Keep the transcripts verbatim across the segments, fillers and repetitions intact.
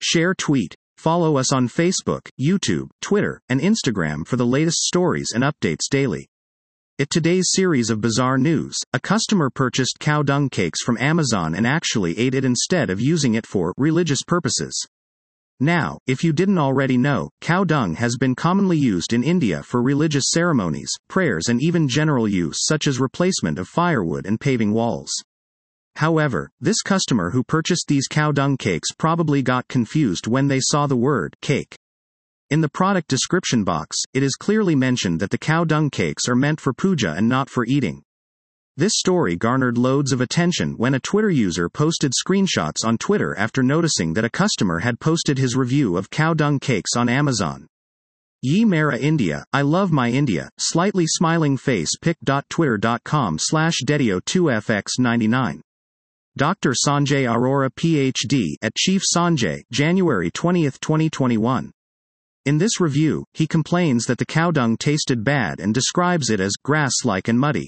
Share, tweet. Follow us on Facebook, YouTube, Twitter, and Instagram for the latest stories and updates daily. In today's series of bizarre news, a customer purchased cow dung cakes from Amazon and actually ate it instead of using it for religious purposes. Now, if you didn't already know, cow dung has been commonly used in India for religious ceremonies, prayers, and even general use such as replacement of firewood and paving walls. However, this customer who purchased these cow dung cakes probably got confused when they saw the word cake. In the product description box, it is clearly mentioned that the cow dung cakes are meant for puja and not for eating. This story garnered loads of attention when a Twitter user posted screenshots on Twitter after noticing that a customer had posted his review of cow dung cakes on Amazon. Ye Mera India, I love my India, slightly smiling face pic. Twitter dot com slash Dedio two F X ninety-nine. Doctor Sanjay Arora P H D at Chief Sanjay, January twentieth twenty twenty-one. In this review, he complains that the cow dung tasted bad and describes it as grass-like and muddy.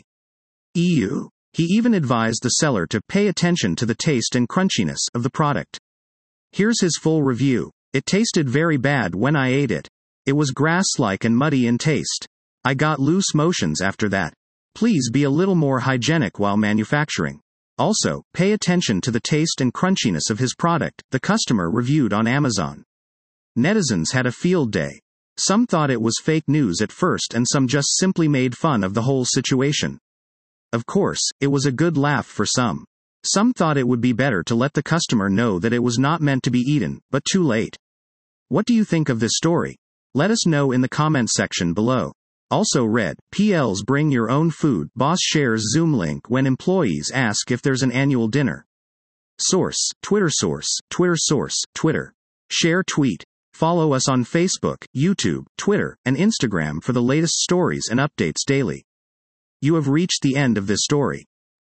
Ew. He even advised the seller to pay attention to the taste and crunchiness of the product. Here's his full review. It tasted very bad when I ate it. It was grass-like and muddy in taste. I got loose motions after that. Please be a little more hygienic while manufacturing. Also, pay attention to the taste and crunchiness of his product, the customer reviewed on Amazon. Netizens had a field day. Some thought it was fake news at first and some just simply made fun of the whole situation. Of course, it was a good laugh for some. Some thought it would be better to let the customer know that it was not meant to be eaten, but too late. What do you think of this story? Let us know in the comment section below. Also read, P L's Bring Your Own Food, Boss shares Zoom link when employees ask if there's an annual dinner. Source, Twitter source, Twitter source, Twitter. Share, tweet. Follow us on Facebook, YouTube, Twitter, and Instagram for the latest stories and updates daily. You have reached the end of this story.